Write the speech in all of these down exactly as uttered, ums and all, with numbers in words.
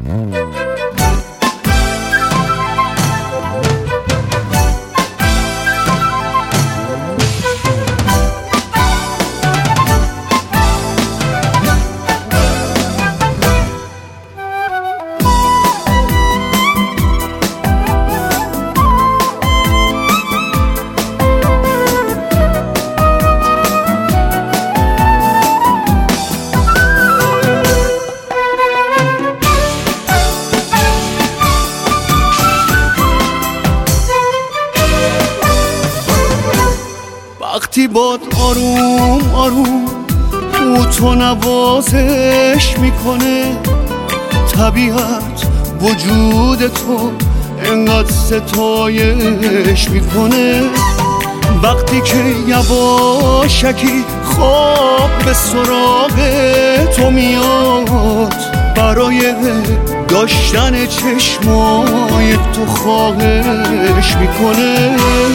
وقتی باد آروم آروم او تو نوازش میکنه، طبیعت وجود تو انقدر ستایش میکنه. وقتی که یواشکی خواب به سراغ تو میاد، برای داشتن چشمای تو خواهش میکنه.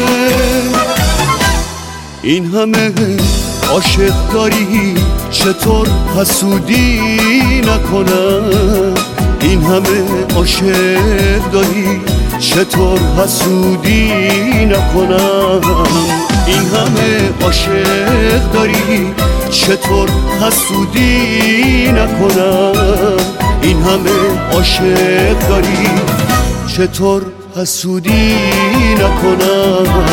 این همه عاشق داری چطور حسودی نکنم؟ این همه عاشق داری چطور حسودی نکنم؟ این همه عاشق داری چطور حسودی نکنم؟ این همه عاشق داری چطور حسودی نکنم؟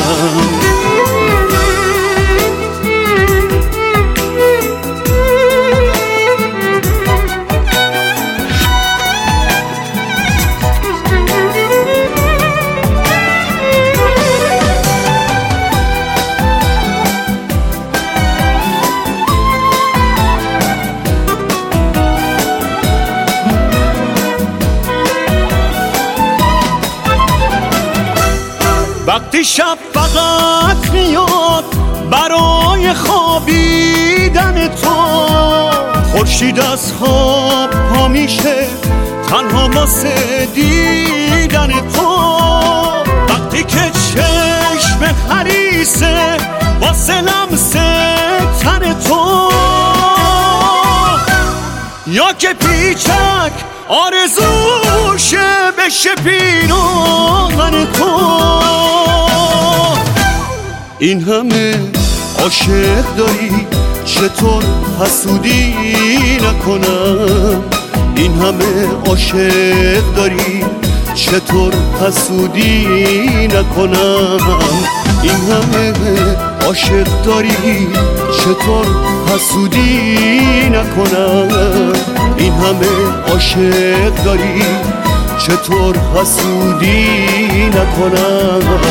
وقتی شب فقط میاد برای خوابیدن تو، خورشید از خواب پا میشه تنها واسه دیدن تو. وقتی که چشم حریصه واسه لمس تن تو، یا که پیچک آرزوشه بشه پیراهن تو. این همه عاشق داری چطور حسودی نکنم؟ این همه عاشق داری چطور حسودی نکنم؟ این همه عاشق داری چطور حسودی نکنم؟ این همه عاشق داری چطور حسودی نکنم؟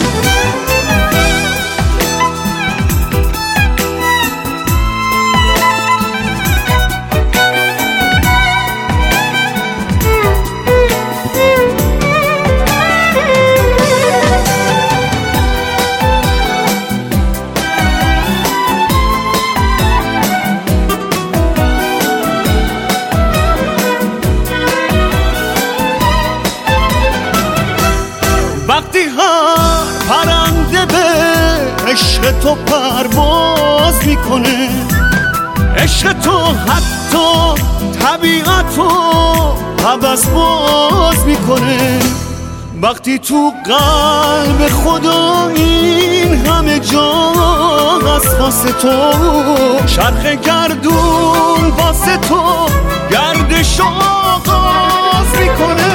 وقتی هر پرنده به عشق تو پرواز میکنه، عشق تو حتی طبیعت رو هوس باز میکنه. وقتی تو قلب خدا این همه جا هست واسه تو، چرخ گردون واسه تو گردش آغاز میکنه.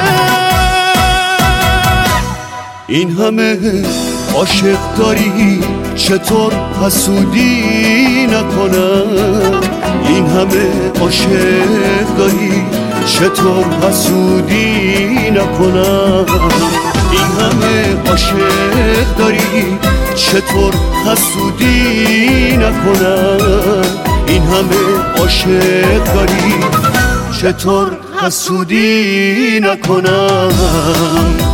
این همه عاشق داری چطور حسودی نکنم؟ این همه عاشق داری چطور حسودی نکنم؟ این همه عاشق داری چطور حسودی نکنم؟ این همه عاشق داری چطور حسودی نکنم؟